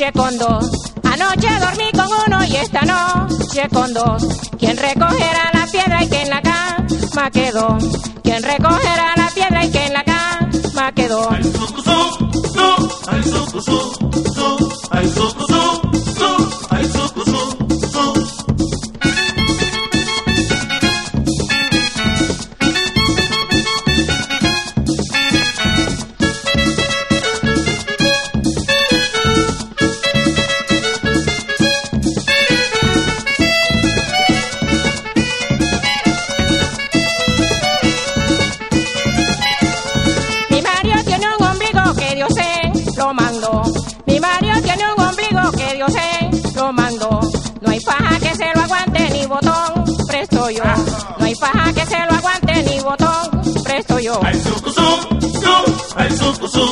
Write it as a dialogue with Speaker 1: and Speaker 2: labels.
Speaker 1: noche con dos. Anoche dormí con uno y esta noche con dos. ¿Quién recogerá la piedra y que en la cama quedó? ¿Quién recogerá la piedra y que en la cama quedó?
Speaker 2: Ay, su, ay, su, ay, su, ay, su.
Speaker 1: Mi Mario tiene un ombligo que Dios se lo mandó. No hay paja que se lo aguante ni botón, presto yo. No hay paja que se lo aguante ni botón, presto yo.
Speaker 2: Ay, su, ay, su,